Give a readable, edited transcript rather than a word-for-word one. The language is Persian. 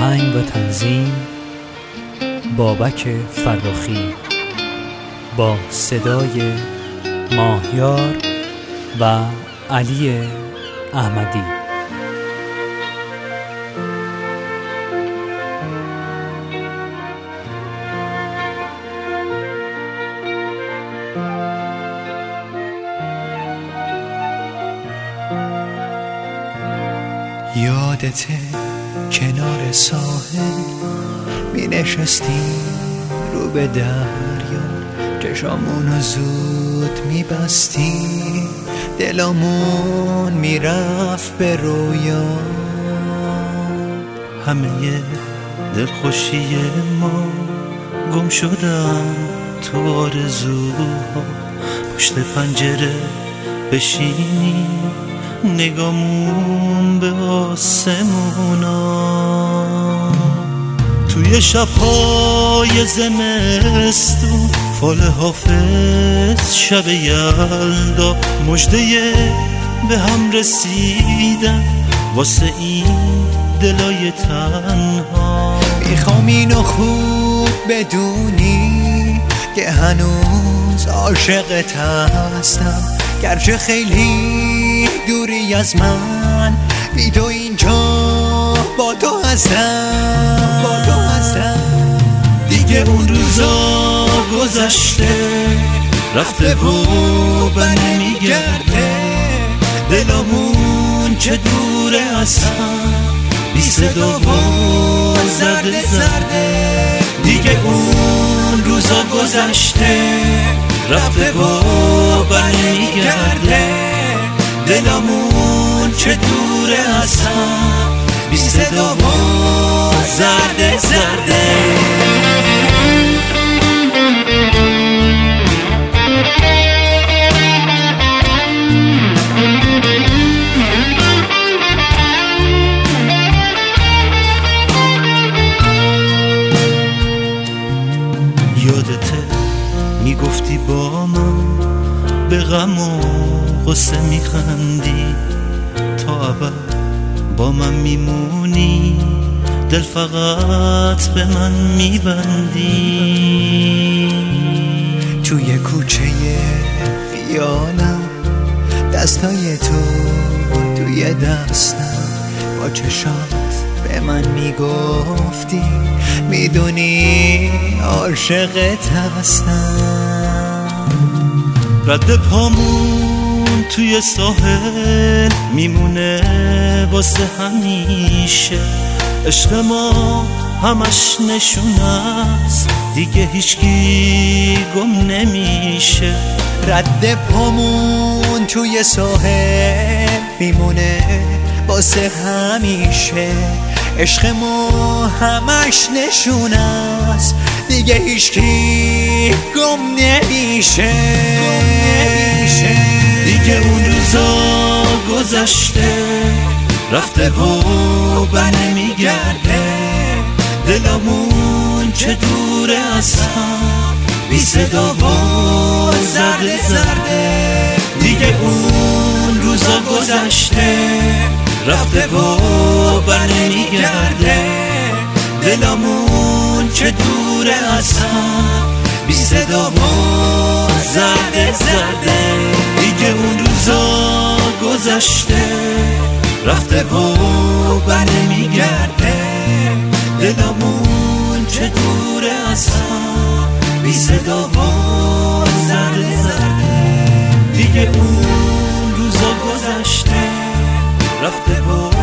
آهنگ و تنظیم بابک فراخی با صدای ماهیار و علی احمدی. یادته کنار ساحل می نشستیم رو به دریا، چشامونو زود می بستیم، دلمون می رفت به رویا. همه دلخوشی ما گم شدن تو آرزوها، پشت پنجره بشینیم نگامون به آسمونا. توی شب‌های زمستون فال حافظ، شب یلدا مژده به هم رسیدن واسه این دلای تنها. میخوام اینو خوب بدونی که هنوز عاشقت هستم، گرچه خیلی دوری از من، بی تو اینجا با تو هستم. دیگه اون روزا گذشته رفته و بر نمیگرده، دلمون چه دوره از هم، بی صدا و زرده. دیگه اون روزا گذشته رفته و بر نمیگرده، دلمون چه دوره از هم، بی صدا و زرده. یادته میگفتی با من به غم و غصه میخندی، تا ابد با من میمونی، دل فقط به من میبندی. توی کوچه خیالم دستای تو توی دستم، با چشات به من میگفتی میدونی عاشقت هستم. رد پامون توی ساحل میمونه واسه همیشه، عشق ما همش نشونه است، دیگه هیچکی گم نمیشه. رد پامون توی ساحل میمونه واسه همیشه، عشق ما همش نشونه است، دیگه هیچکی گم نمیشه. دیگه اون روزا گذشته رفته و بر نمیگرده، دلمون چه دوره از هم، بی صدا و زرده. دیگه اون روزا گذشته رفته و بر نمیگرده، دلمون چه دوره از هم، بی صدا و زرده. دیگه اون روزا گذشته رفته و بر نمیگرده، دلمون چه دوره از هم، بی صدا و زرده. دیگه اون روزا گذشته رفته و